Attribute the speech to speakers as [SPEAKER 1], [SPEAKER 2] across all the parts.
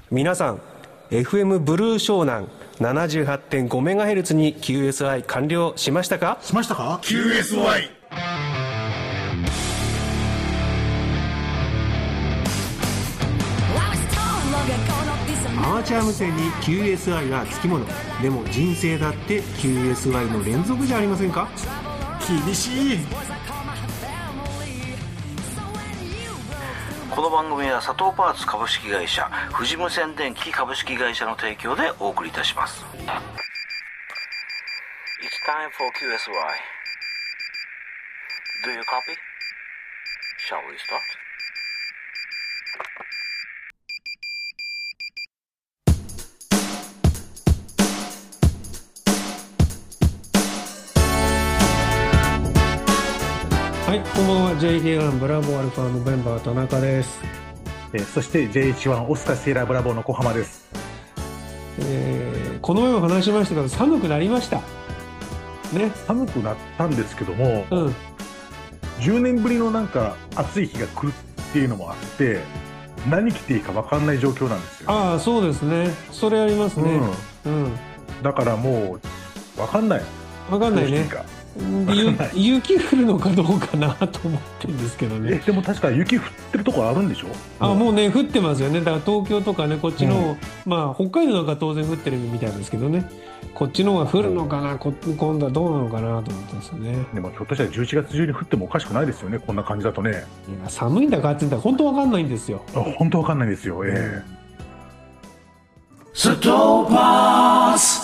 [SPEAKER 1] 皆さん FM ブルー湘南 78.5MHz に QSI 完了しましたか？
[SPEAKER 2] QSY。
[SPEAKER 1] アマチュア無線に QSI はつきもの。でも人生だって QSI の連続じゃありませんか？
[SPEAKER 2] 厳しい。
[SPEAKER 3] この番組は佐藤パーツ株式会社、富士無線電機株式会社の提供でお送りいたします。 It's time for QSY. Do you copy? Shall we start?
[SPEAKER 1] はい、こんばんは。 JD1 ブラボーアルファのメンバー田中です。
[SPEAKER 2] そして JH1 オスカーセーラーブラボーの小浜です。
[SPEAKER 1] この前も話しましたけど寒くなりましたね。
[SPEAKER 2] 寒くなったんですけども、10年ぶりのなんか暑い日が来るっていうのもあって何着ていいか分かんない状況なんですよ。
[SPEAKER 1] ああ、そうですね。それありますね。
[SPEAKER 2] だからもう分かんない。
[SPEAKER 1] 分かんないね。雪降るのかどうかなと思ってるんですけどね。
[SPEAKER 2] でも確か雪降ってるところあるんでしょ？
[SPEAKER 1] もうね、降ってますよね。だから東京とかね、こっちの、まあ北海道なんか当然降ってるみたいですけどね、こっちの方が降るのかな、今度はどうなのかなと思ってますよね。
[SPEAKER 2] でもひょっとしたら11月中に降ってもおかしくないですよね、こんな感じだとね。
[SPEAKER 1] いや、寒いんだか暑いんだか本当わかんないんですよ。
[SPEAKER 2] 本当わかんないですよ。
[SPEAKER 3] ストーパース。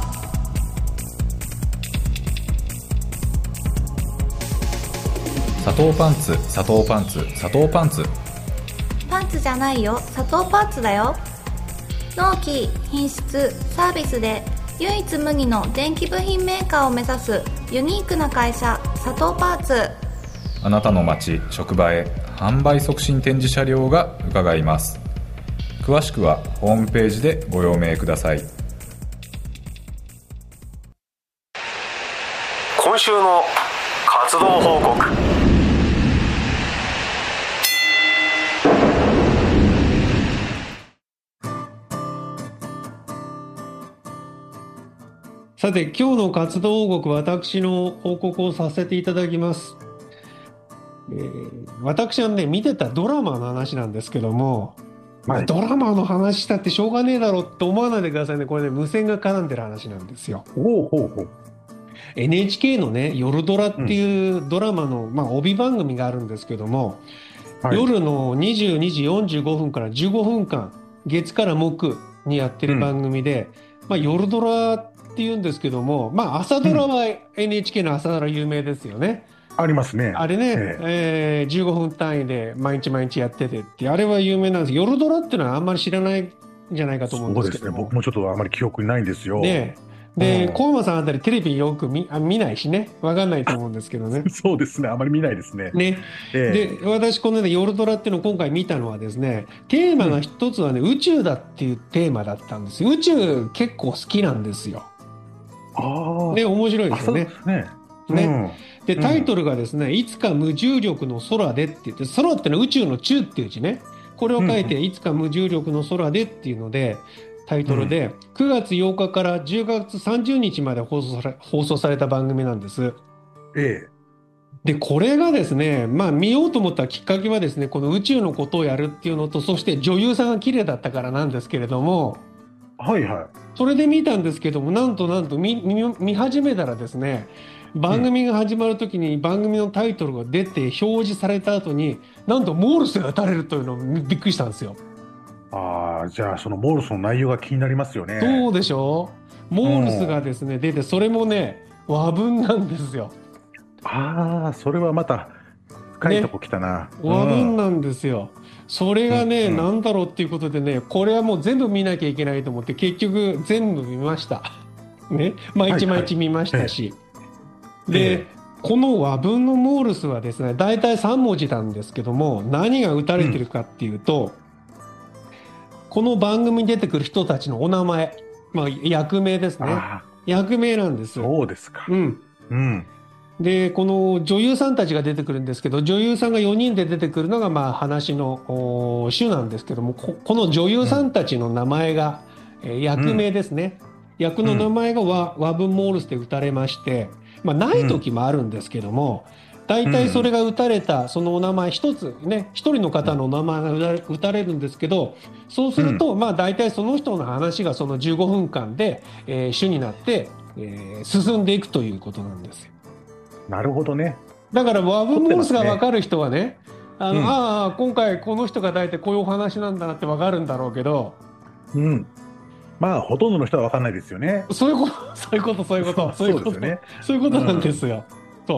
[SPEAKER 4] 佐藤パンツ、佐藤パンツ、佐藤パンツ。
[SPEAKER 5] パンツじゃないよ、佐藤パンツだよ。納期、品質、サービスで唯一無二の電気部品メーカーを目指すユニークな会社、佐藤パンツ。
[SPEAKER 4] あなたの街、職場へ販売促進展示車両が伺います。詳しくはホームページでご用命ください。
[SPEAKER 1] 今週の活動報告。さて、今日の活動報告、私の報告をさせていただきます。私はね、見てたドラマの話なんですけども、ドラマの話したってしょうがねえだろって思わないでくださいね。これね、無線が絡んでる話なんですよ。NHK のね、夜ドラっていうドラマの、帯番組があるんですけども、夜の22時45分から15分間、月から木にやってる番組で、夜ドラっていうんですけども、朝ドラは NHK の朝ドラ有名ですよね。
[SPEAKER 2] ありますね。
[SPEAKER 1] あれね、15分単位で毎日毎日やっててって、あれは有名なんです。夜ドラっていうのはあんまり知らないんじゃないかと思うんですけども。
[SPEAKER 2] そうですね、僕もちょっとあまり記憶にないんですよ。
[SPEAKER 1] で、小山さんあたりテレビよく見ないしね、分かんないと思うんですけどね。
[SPEAKER 2] そうですね、あまり見ないですね。
[SPEAKER 1] で、私このね、夜ドラっていうのを今回見たのはですね、テーマが一つはね、宇宙だっていうテーマだったんですよ。宇宙結構好きなんですよ。面白いですよね。で、タイトルがですね、いつか無重力の空でって言って、空ってのは宇宙の宙っていう字ね。これを書いて、いつか無重力の空でっていうので、タイトルで、9月8日から10月30日まで放送された番組なんです。で、これがですね、見ようと思ったきっかけはですね、この宇宙のことをやるっていうのと、そして女優さんが綺麗だったからなんですけれども、それで見たんですけども、なんと見始めたらですね、番組が始まるときに番組のタイトルが出て表示された後に、なんとモールスが打たれるというのをびっくりしたんですよ。
[SPEAKER 2] じゃあそのモールスの内容が気になりますよね。
[SPEAKER 1] そうでしょう。モールスがですね、出て、それもね、和文なんですよ。
[SPEAKER 2] それはまた深いとこ来たな。
[SPEAKER 1] 和文なんですよ。それがね、なんだろうっていうことでね、これはもう全部見なきゃいけないと思って結局全部見ましたね。毎日毎日見ましたし、で、この和文のモールスはですね、大体3文字なんですけども、何が打たれてるかっていうと、この番組に出てくる人たちのお名前、役名ですね。役名なんです。
[SPEAKER 2] そうですか。
[SPEAKER 1] で、この女優さんたちが出てくるんですけど、女優さんが4人で出てくるのがまあ話の主なんですけども、この女優さんたちの名前が、役名ですね。役の名前がワブ・モールスで打たれまして、まあ、ない時もあるんですけども、大体それが打たれたそのお名前一つね、一人の方のお名前が打たれるんですけど、そうするとまあ大体その人の話がその15分間で、主になって、進んでいくということなんですよ。
[SPEAKER 2] なるほどね。
[SPEAKER 1] だからワブ・モールスが分かる人はね、ああ今回この人が大体こういうお話なんだなって分かるんだろうけど、
[SPEAKER 2] まあほとんどの人は分かんないですよね。
[SPEAKER 1] そういうことなんですよ。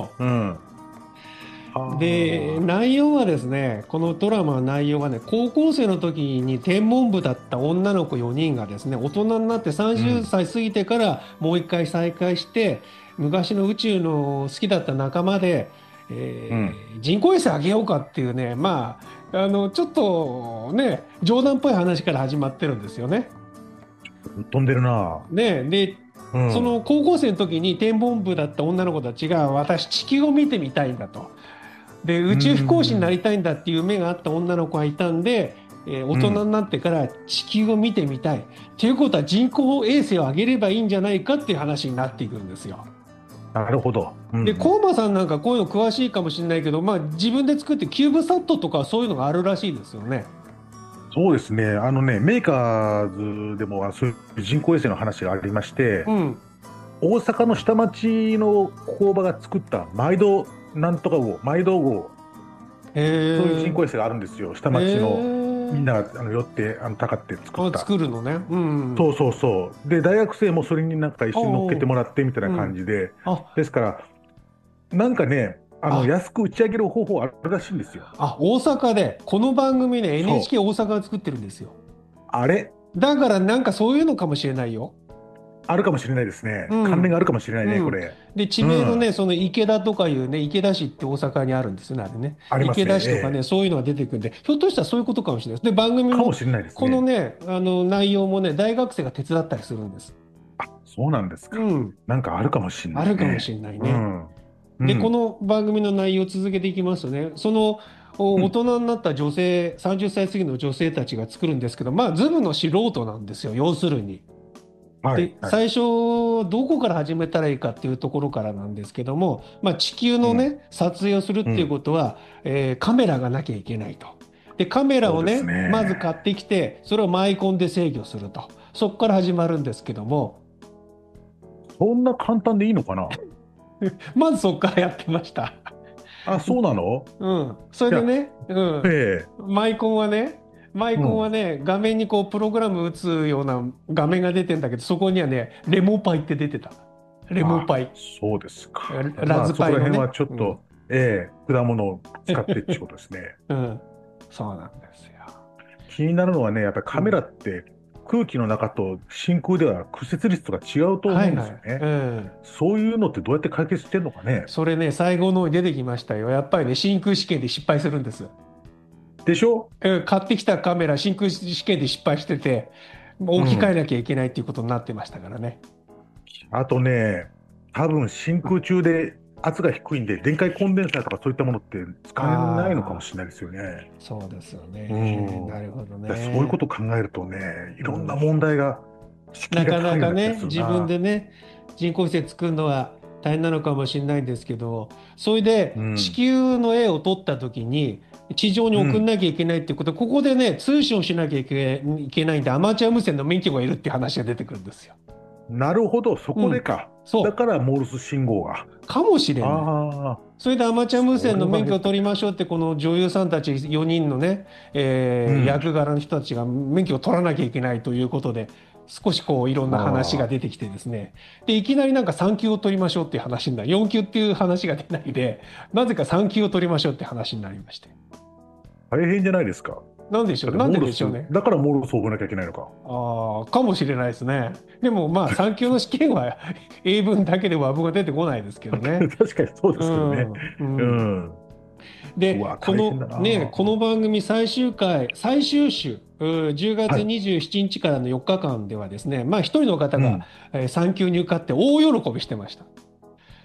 [SPEAKER 1] で、内容はですね、このドラマの内容はね、高校生の時に天文部だった女の子4人がですね、大人になって30歳過ぎてからもう一回再会して、昔の宇宙の好きだった仲間で、人工衛星あげようかっていうね、まあちょっとね冗談っぽい話から始まってるんですよね。
[SPEAKER 2] 飛んでるな。
[SPEAKER 1] ねで、その高校生の時に天文部だった女の子たちが、私地球を見てみたいんだと。で、宇宙飛行士になりたいんだっていう夢があった女の子がいたんで、大人になってから地球を見てみたい。ということは人工衛星を上げればいいんじゃないかっていう話になっていくんですよ。
[SPEAKER 2] なるほど。
[SPEAKER 1] で、コウマさんなんかこういうの詳しいかもしれないけど、まあ自分で作ってキューブサットとかそういうのがあるらしいですよね。
[SPEAKER 2] そうですね。メーカーズでもそういう人工衛星の話がありまして、大阪の下町の工場が作った毎度なんとか号、毎度号、そういう人工衛星があるんですよ。下町のみんなが寄ってたかって作
[SPEAKER 1] るのね。
[SPEAKER 2] そうで、大学生もそれになんか一緒に乗っけてもらってみたいな感じで、ですからなんかね、安く打ち上げる方法あるらしいんですよ。
[SPEAKER 1] 大阪でこの番組ね、 NHK 大阪が作ってるんですよ。
[SPEAKER 2] あれ
[SPEAKER 1] だからなんかそういうのかもしれないよ。
[SPEAKER 2] あるかもしれないですね。関連があるかもしれないね、これ。
[SPEAKER 1] で、地名のね、その池田とかいうね、池田市って大阪にあるんですよね、あれね。池田市とかね、そういうのが出てくるんで、ひょっとしたらそういうことかもしれないです。で、番組もこのね、内容もね、大学生が手伝ったりするんです。
[SPEAKER 2] そうなんですか。なんかあるかもしれない
[SPEAKER 1] ね。あるかもしれないね。で、この番組の内容を続けていきますとね、その大人になった女性、30歳過ぎの女性たちが作るんですけど、まあズブの素人なんですよ、要するに。で、最初どこから始めたらいいかっていうところからなんですけども、まあ、地球のね、撮影をするっていうことは、カメラがなきゃいけないと。で、カメラをね、まず買ってきて、それをマイコンで制御すると。そこから始まるんですけども。
[SPEAKER 2] そんな簡単でいいのかな
[SPEAKER 1] まずそこからやってました。
[SPEAKER 2] そうなの？
[SPEAKER 1] それでね、マイコンはね、画面にこうプログラム打つような画面が出てんだけど、そこにはね、レモパイって出てた。レモパイ。
[SPEAKER 2] そうですか。
[SPEAKER 1] ラズパイのね。そこら辺
[SPEAKER 2] はちょっと、果物を使ってってことですね。
[SPEAKER 1] そうなんですよ。
[SPEAKER 2] 気になるのはね、やっぱりカメラって空気の中と真空では屈折率とか違うと思うんですよね。そういうのってどうやって解決してんのかね。
[SPEAKER 1] それね、最後の方に出てきましたよ。やっぱりね、真空試験で失敗するんです。
[SPEAKER 2] でしょ？
[SPEAKER 1] 買ってきたカメラ真空試験で失敗してて、置き換えなきゃいけないっていうことになってましたからね。
[SPEAKER 2] あとね、多分真空中で圧が低いんで電解コンデンサーとかそういったものって使えないのかもしれないですよね。
[SPEAKER 1] そうですよね。なるほどね。
[SPEAKER 2] そういうことを考えるとね、いろんな問題が
[SPEAKER 1] なかなかね、自分でね、人工衛星作るのは大変なのかもしれないんですけど、それで地球の絵を撮った時に地上に送んなきゃいけないっていうこと、ここでね、通信をしなきゃいけないんで、アマチュア無線の免許がいるっていう話が出てくるんですよ。
[SPEAKER 2] なるほど、そこでか。だからモールス信号が。
[SPEAKER 1] かもしれない。それでアマチュア無線の免許を取りましょうって、この女優さんたち4人のね、役柄の人たちが免許を取らなきゃいけないということで、少しこういろんな話が出てきてですね。で、いきなりなんか3級を取りましょうっていう話になる。4級っていう話が出ないで、なぜか3級を取りましょうって話になりまして。
[SPEAKER 2] 大変じゃないですか。
[SPEAKER 1] なんでしょう。なんででしょうね。
[SPEAKER 2] だからモールスを覚えなきゃいけないのか。
[SPEAKER 1] かもしれないですね。でもまあ3級の試験は英文だけで和文が出てこないですけどね。
[SPEAKER 2] 確かにそうですけどね。
[SPEAKER 1] で、この番組最終週、10月27日からの4日間ではですね、まあ一人の方が3級に受かって大喜びしてました。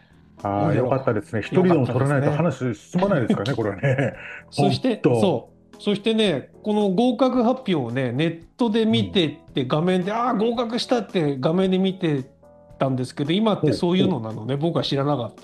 [SPEAKER 2] ああ、よかったですね。一人でも取らないと話進まないですからね、これはね。
[SPEAKER 1] そして、そしてね、この合格発表をね、ネットで見てって画面で、合格したって画面で見てたんですけど、今ってそういうのなのね、僕は知らなかった。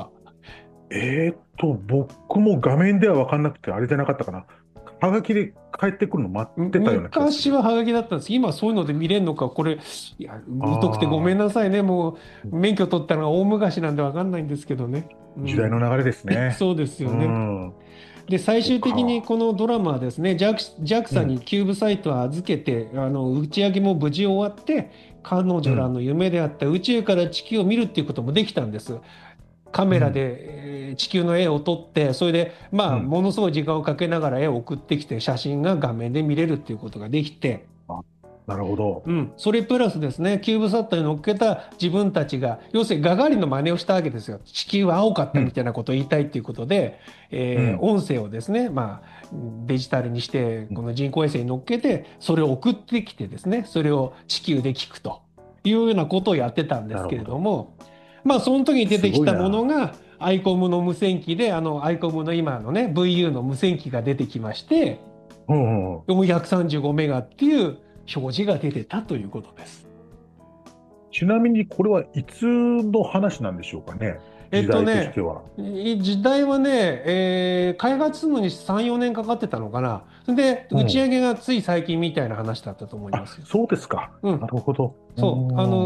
[SPEAKER 2] 僕も画面では分かんなくて、あれじゃなかったかな。はがきで帰ってくるの待ってたような気がする。
[SPEAKER 1] 昔ははがきだったんです。今そういうので見れるのか、これ、いや、疎くてごめんなさいね。もう、免許取ったのが大昔なんで分かんないんですけどね。
[SPEAKER 2] 時代の流れですね。
[SPEAKER 1] そうですよね。で、最終的にこのドラマはですね、JAXA にキューブサイトを預けて、打ち上げも無事終わって、彼女らの夢であった宇宙から地球を見るっていうこともできたんです。カメラで地球の絵を撮って、それでものすごい時間をかけながら絵を送ってきて、写真が画面で見れるっていうことができて、
[SPEAKER 2] なるほど。
[SPEAKER 1] それプラスですね、キューブサットに乗っけた自分たちが、要するにガガーリンの真似をしたわけですよ。地球は青かったみたいなことを言いたいっていうことで、音声をですね、デジタルにして、この人工衛星に乗っけて、それを送ってきてですね、それを地球で聞くというようなことをやってたんですけれども、その時に出てきたものが、アイコムの無線機で、アイコムの今のね、VU の無線機が出てきまして、135メガっていう表示が出てたということです。
[SPEAKER 2] ちなみにこれはいつの話なんでしょうかね。時代としては。
[SPEAKER 1] 時代はね、開発するのに3、4年かかってたのかな。で、打ち上げがつい最近みたいな話だったと思いますよ。
[SPEAKER 2] そうですか。なるほど。
[SPEAKER 1] そう、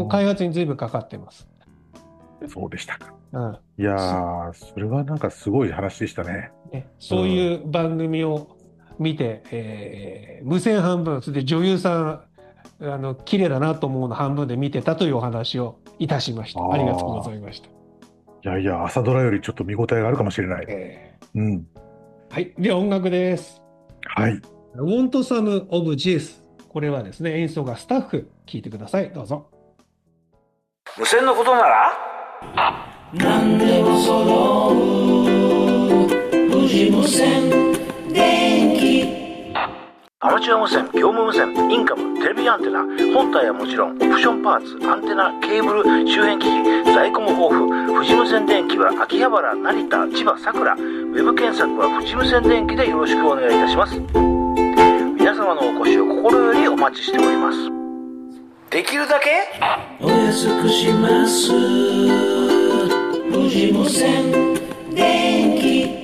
[SPEAKER 1] 開発に随分かかってます。
[SPEAKER 2] そうでしたか。いやー、それはなんかすごい話でしたね。
[SPEAKER 1] そういう番組を見て、無線半分、それで女優さん、綺麗だなと思うの半分で見てたというお話をいたしました。ありがとうございました。
[SPEAKER 2] いやいや、朝ドラよりちょっと見応えがあるかもしれない。
[SPEAKER 1] はい、では音楽です。
[SPEAKER 2] はい。
[SPEAKER 1] Want Some of This。これはですね、演奏がスタッフ、聴いてください。どうぞ。
[SPEAKER 3] 無線のことなら何でも揃う富士無線電機。アマチュア無線、業務無線、インカム、テレビアンテナ、本体はもちろんオプションパーツ、アンテナ、ケーブル、周辺機器、在庫も豊富。富士無線電機は秋葉原、成田、千葉、佐倉。ウェブ検索は富士無線電機でよろしくお願いいたします。皆様のお越しを心よりお待ちしております。できるだけお安くします。富士無線電機。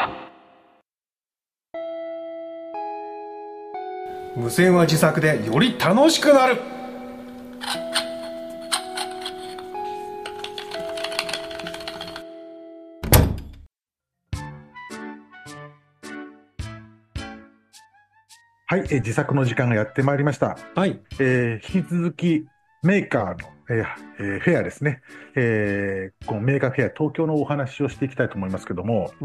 [SPEAKER 1] 無線は自作でより楽しくなる。
[SPEAKER 2] はい、自作の時間がやってまいりました。
[SPEAKER 1] はい。
[SPEAKER 2] 引き続きメーカーの、フェアですね、このメーカーフェア東京のお話をしていきたいと思いますけども、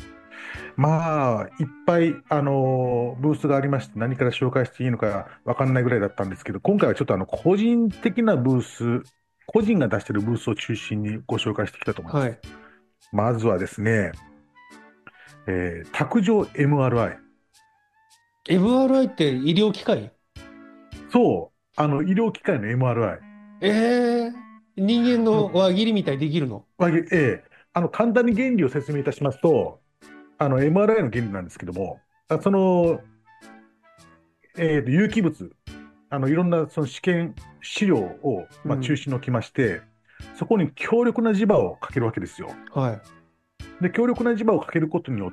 [SPEAKER 2] いっぱい、ブースがありまして何から紹介していいのか分かんないぐらいだったんですけど、今回はちょっと個人的なブース、個人が出しているブースを中心にご紹介していきたいと思います。まずはですね、卓上 MRI。MRI
[SPEAKER 1] って医療機械？
[SPEAKER 2] そう、医療機械の MRI。
[SPEAKER 1] 人間の輪切りみたいにできるの？
[SPEAKER 2] 簡単に原理を説明いたしますと、MRI の原理なんですけども、その、有機物、いろんなその試験資料を、中心に置きまして、そこに強力な磁場をかけるわけですよ。で、強力な磁場をかけることによって、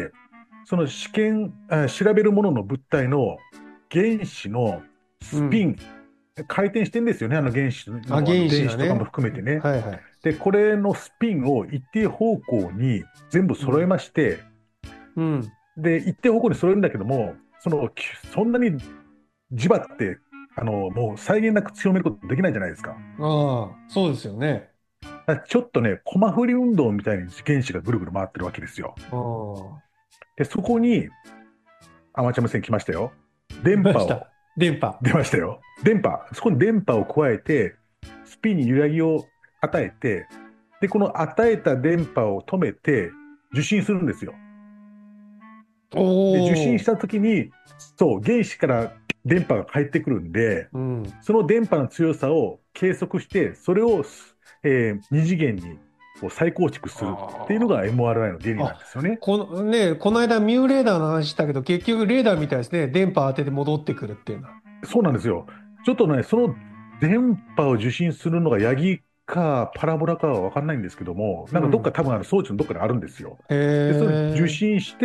[SPEAKER 2] その調べるものの物体の原子のスピン、回転してんですよね、原子の電子とかも含めてね。で、これのスピンを一定方向に全部揃えまして、で、一定方向に揃えるんだけども、そんなに磁場ってもう際限なく強めることできないじゃないですか。
[SPEAKER 1] そうですよね。
[SPEAKER 2] ちょっとね、コマ振り運動みたいに原子がぐるぐる回ってるわけですよ。で、そこにアマチュア無線来ましたよ。出ましたよ。そこに電波を加えて、スピンに揺らぎを与えて、で、この与えた電波を止めて受信するんですよ。で、受信したときに、原子から電波が返ってくるんで、その電波の強さを計測して、それを、2次元にを再構築するっていうのが MRI の原理なんですよね。
[SPEAKER 1] この間ミューレーダーの話したけど、結局レーダーみたいですね。電波当てて戻ってくるっていうのは。
[SPEAKER 2] そうなんですよ。ちょっとね、その電波を受信するのがヤギかパラボラかは分かんないんですけども、なんかどっか多分装置のどっかにあるんですよ。で、それを受信して、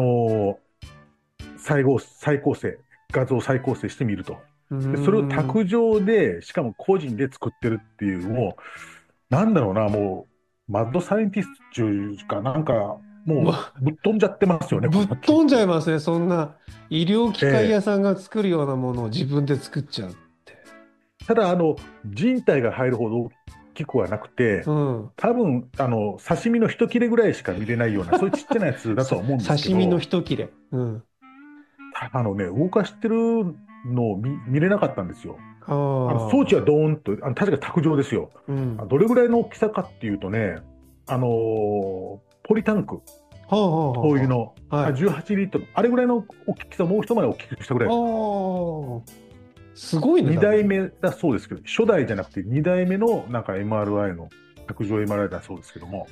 [SPEAKER 2] 再構成、画像再構成してみると。でそれを卓上で、しかも個人で作ってるっていう、もう、なんだろうな、もう、マッドサイエンティストっていうか、なんか、もう、ぶっ飛んじゃってますよね。
[SPEAKER 1] ぶっ飛んじゃいますね、そんな。医療機械屋さんが作るようなものを自分で作っちゃうって。
[SPEAKER 2] ただ、人体が入るほど大きくはなくて、多分、刺身の一切れぐらいしか見れないような、そういうちっちゃなやつだとは思うんですけど。
[SPEAKER 1] 刺身の一切れ。
[SPEAKER 2] 動かしてるのを見れなかったんですよ。装置はドーンと、確か卓上ですよ。どれぐらいの大きさかっていうとね、ポリタンク、灯油の、18リットル、あれぐらいの大きさ、もう一回り大きくしたぐらい。
[SPEAKER 1] すごいね。
[SPEAKER 2] 2代目だそうですけど、初代じゃなくて2代目のなんか MRI の、卓上 MRI だそうですけども。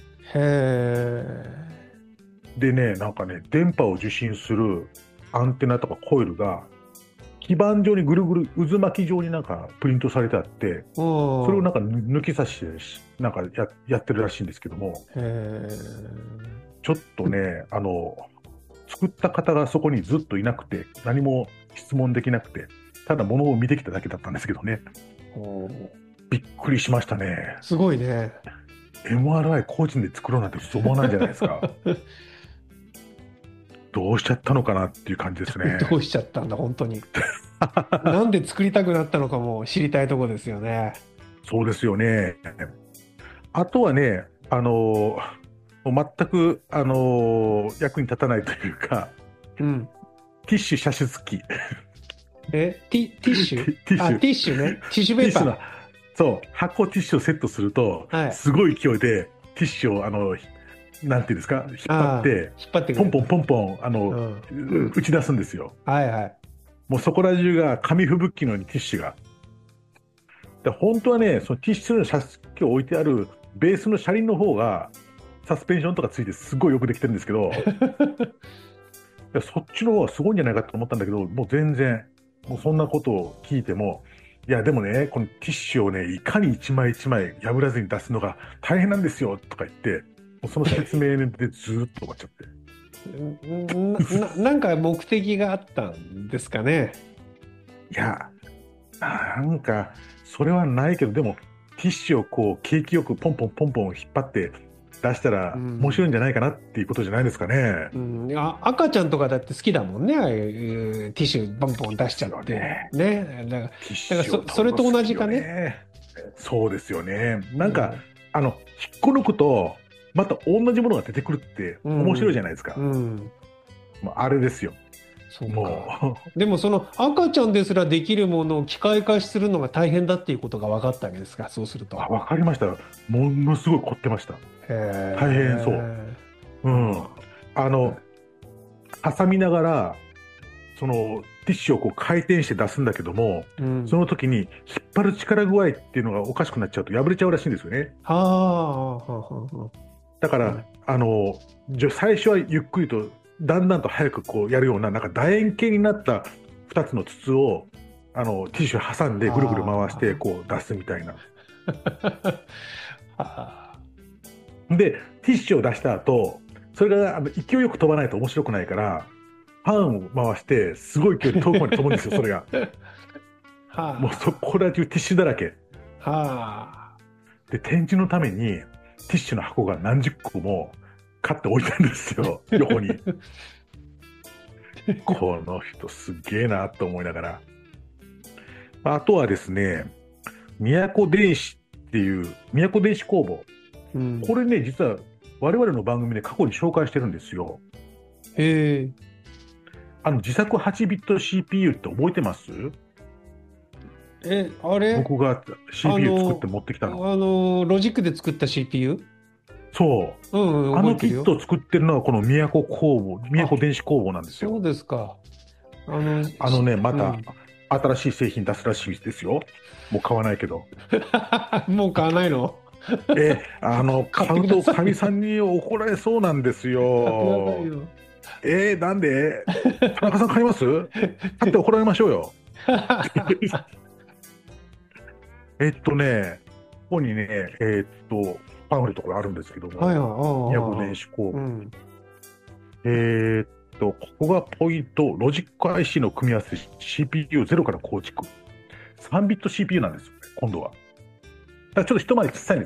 [SPEAKER 2] でね、なんかね、電波を受信するアンテナとかコイルが、基板状にぐるぐる渦巻き状になんかプリントされてあって、それをなんか抜き差してなんかやってるらしいんですけども、ちょっとね、作った方がそこにずっといなくて、何も質問できなくて、ただ物を見てきただけだったんですけどね。びっくりしましたね。
[SPEAKER 1] すごいね。
[SPEAKER 2] MRI 個人で作ろうなんてそう思わないじゃないですか。どうしちゃったのかなっていう感じですね。
[SPEAKER 1] どうしちゃったんだ、本当に。なんで作りたくなったのかも知りたいところですよね。
[SPEAKER 2] そうですよね。あとはね、全く、役に立たないというか、ティッシュ射出機。
[SPEAKER 1] ティッシュティッシュね。ティッシュペーパー。
[SPEAKER 2] そう、発酵ティッシュをセットすると、すごい勢いでティッシュを、なんていうんですか、引っ張ってポンポンポンポン打ち出すんですよ。もうそこら中が紙吹雪のようにティッシュが。で本当はね、そのティッシュの射出機を置いてあるベースの車輪の方がサスペンションとかついてすごいよくできてるんですけどそっちの方がすごいんじゃないかと思ったんだけど、もう全然、もうそんなことを聞いても、いやでもね、このティッシュをね、いかに一枚一枚破らずに出すのが大変なんですよとか言って、その説明でずーっと終わっちゃ
[SPEAKER 1] ってなんか目的があったんですかね。
[SPEAKER 2] いや、なんかそれはないけど、でもティッシュをこう景気よくポンポンポンポン引っ張って出したら面白いんじゃないかなっていうことじゃないですかね。
[SPEAKER 1] 赤ちゃんとかだって好きだもんね、ああいうティッシュポンポン出しちゃってね。だからそれと同じかね。
[SPEAKER 2] そうですよね。なんか、引っこ抜くとまた同じものが出てくるって面白いじゃないですか。あれですよ。
[SPEAKER 1] でもその赤ちゃんですらできるものを機械化するのが大変だっていうことが分かったわけですか、そうすると。
[SPEAKER 2] 分かりました。ものすごい凝ってました。大変そう。挟みながらそのティッシュをこう回転して出すんだけども、その時に引っ張る力具合っていうのがおかしくなっちゃうと破れちゃうらしいんですよね。だから、最初はゆっくりとだんだんと早くこうやるような、なんか楕円形になった2つの筒をティッシュ挟んでぐるぐる回してこう出すみたいな。でティッシュを出した後、それが勢いよく飛ばないと面白くないから、パンを回してすごい勢いで遠くまで飛ぶんですよ。それがもうそこら中ティッシュだらけで、展示のためにティッシュの箱が何十個も買って置いたんですよ、横に。この人すげえなと思いながら。あとはですね、宮古電子っていう宮古電子工房、これね、実は我々の番組で過去に紹介してるんですよ。自作8ビット CPU って覚えてます？
[SPEAKER 1] あれ？
[SPEAKER 2] 僕が CPU 作って持ってきたの。
[SPEAKER 1] ロジックで作った CPU？
[SPEAKER 2] そう。キットを作ってるのはこの宮古電子工房なんですよ。
[SPEAKER 1] そうですか。
[SPEAKER 2] また新しい製品出すらしいですよ。もう買わないけど。
[SPEAKER 1] もう買わないの？
[SPEAKER 2] 買うとかみさんに怒られそうなんですよ。なんで田中さん買います？買って怒られましょうよ。ここにね、パンフレットがあるんですけども、200電子工具。ここがポイント、ロジック IC の組み合わせ、CPU0 から構築。3ビット CPU なんですよね、今度は。だからちょっと一回り小さいんです。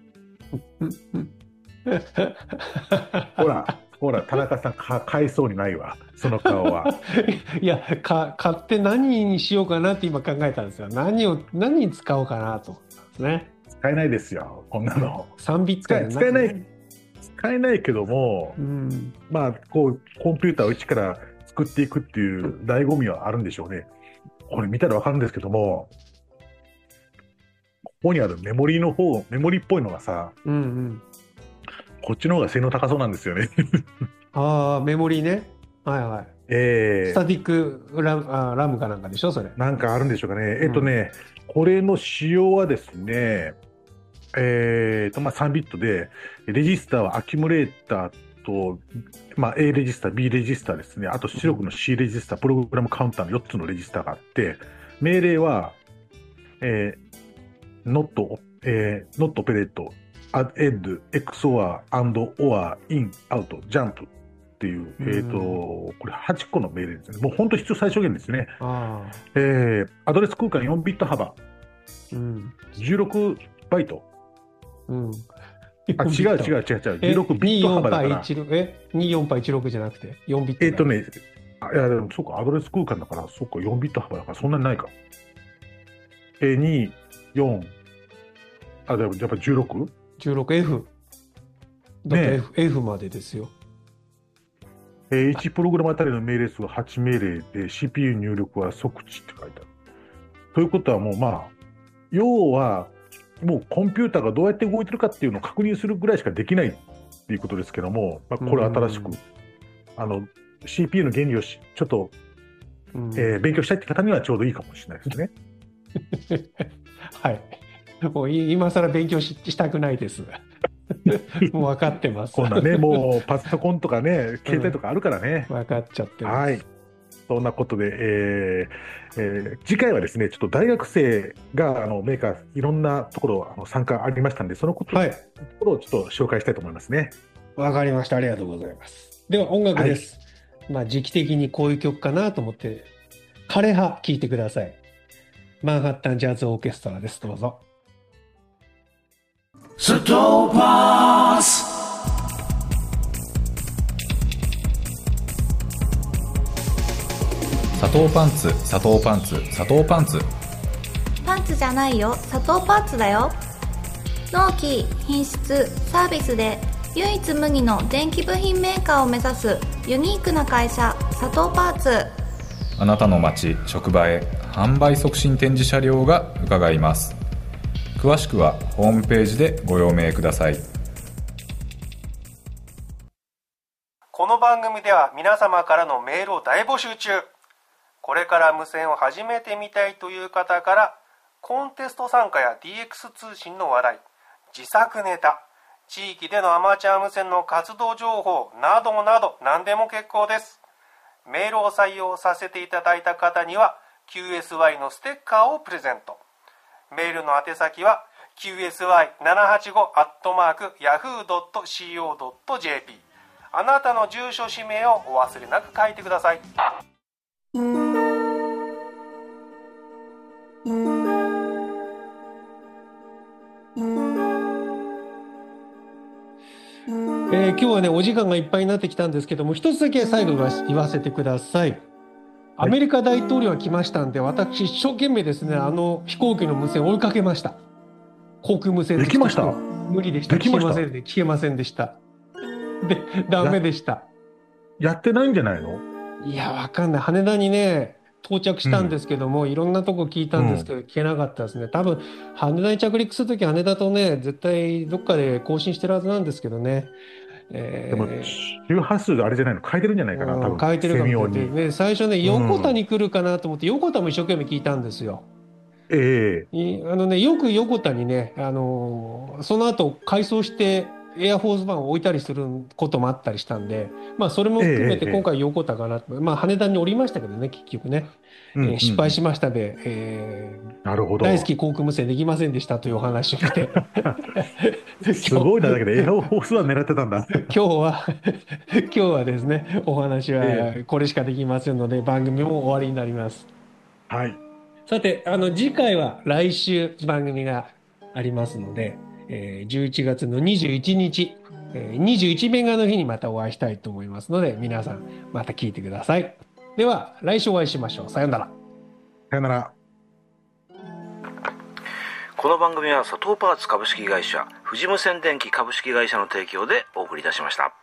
[SPEAKER 2] ほら、田中さん買いそうにないわ、その顔は。
[SPEAKER 1] いや、買って何にしようかなって今考えたんですよ。何に使おうかなと思ったんですね。
[SPEAKER 2] 使えないですよ、こんなの。
[SPEAKER 1] 3ビット
[SPEAKER 2] 使えないけども、まあ、コンピューターを一から作っていくっていう醍醐味はあるんでしょうね。これ見たらわかるんですけども、ここにあるメモリっぽいのがさ、こっちの方が性能高そうなんですよね。
[SPEAKER 1] メモリね。はいはい。スタティックラムかなんかでしょ、それ。
[SPEAKER 2] なんかあるんでしょうかね。これの仕様はですね、3ビットで、レジスターはアキュムレーターと、A レジスター、B レジスターですね、あと出力の C レジスター、プログラムカウンターの4つのレジスターがあって、命令は、not operate, add, xor, and, or, in, out, jump っていう、これ8個の命令ですね。もう本当必要最小限ですね。アドレス空間4ビット幅、16バイト。違う。16ビット幅だから。
[SPEAKER 1] 24波16じゃなくて、4ビット。
[SPEAKER 2] でもそうか、アドレス空間だから、そうか、4ビット幅だから、そんなにないか。2、4、やっぱ 16？16F。
[SPEAKER 1] だって F までですよ。
[SPEAKER 2] 1プログラムあたりの命令数は8命令で、CPU 入力は即値って書いてある。ということはもう要は、もうコンピューターがどうやって動いてるかっていうのを確認するぐらいしかできないっていうことですけども、これ新しく、CPU の原理をちょっと、勉強したいって方にはちょうどいいかもしれないですね。
[SPEAKER 1] はい。もう今更勉強したくないです。もう分かってます。
[SPEAKER 2] こんなね、もうパソコンとかね、携帯とかあるからね。
[SPEAKER 1] 分かっちゃってます。
[SPEAKER 2] はい。そんなことで、次回はですね、ちょっと大学生がメーカーいろんなところ参加ありましたんで、そのことをちょっと紹介したいと思いますね。
[SPEAKER 1] わかりました。ありがとうございます。では音楽です。時期的にこういう曲かなと思って、枯葉聴いてください。マンハッタンジャズオーケストラです。どうぞ。
[SPEAKER 3] ストーパース
[SPEAKER 4] 砂糖パンツ、砂糖パンツ、砂糖パンツ。
[SPEAKER 5] パンツじゃないよ、砂糖パーツだよ。納期、品質、サービスで唯一無二の電気部品メーカーを目指すユニークな会社、砂糖パーツ。
[SPEAKER 4] あなたの街、職場へ販売促進展示車両が伺います。詳しくはホームページでご用命ください。
[SPEAKER 1] この番組では皆様からのメールを大募集中。これから無線を始めてみたいという方から、コンテスト参加や DX 通信の話題、自作ネタ、地域でのアマチュア無線の活動情報などなど何でも結構です。メールを採用させていただいた方には QSY のステッカーをプレゼント。メールの宛先は qsy785@yahoo.co.jp。 あなたの住所氏名をお忘れなく書いてください。今日はねお時間がいっぱいになってきたんですけども、一つだけ最後言わせてください。アメリカ大統領が来ましたんで、私一生懸命ですね、飛行機の無線を追いかけました。航空無線
[SPEAKER 2] できました。
[SPEAKER 1] 無理でした。聞けませんでした。で、ダメでした。
[SPEAKER 2] やってないんじゃないの？
[SPEAKER 1] いや、わかんない。羽田にね、到着したんですけども、いろんなとこ聞いたんですけど、聞けなかったですね。多分、羽田に着陸するとき、羽田とね、絶対どっかで更新してるはずなんですけどね。
[SPEAKER 2] でも周波数があれじゃないの、変えてるんじゃないかな、多分。
[SPEAKER 1] 変えてるかもしれないね。最初ね、横田に来るかなと思って、横田も一生懸命聞いたんですよ。 よく横田にね、その後改装してエアフォースワンを置いたりすることもあったりしたんで、まあそれも含めて今回横田かなと、まあ羽田に降りましたけどね、結局ね、失敗しましたで、
[SPEAKER 2] なるほど。
[SPEAKER 1] 大好き航空無線できませんでしたというお話をして
[SPEAKER 2] すごいな、だけどエアフォースワン狙ってたんだ。
[SPEAKER 1] 今日はですね、お話はこれしかできませんので、番組も終わりになります。
[SPEAKER 2] はい。
[SPEAKER 1] さて、次回は来週番組がありますので、11月の21日、21メガの日にまたお会いしたいと思いますので、皆さんまた聞いてください。では、来週お会いしましょう。さようなら。
[SPEAKER 2] さようなら。
[SPEAKER 3] この番組は佐藤パーツ株式会社、富士無線電機株式会社の提供でお送りいたしました。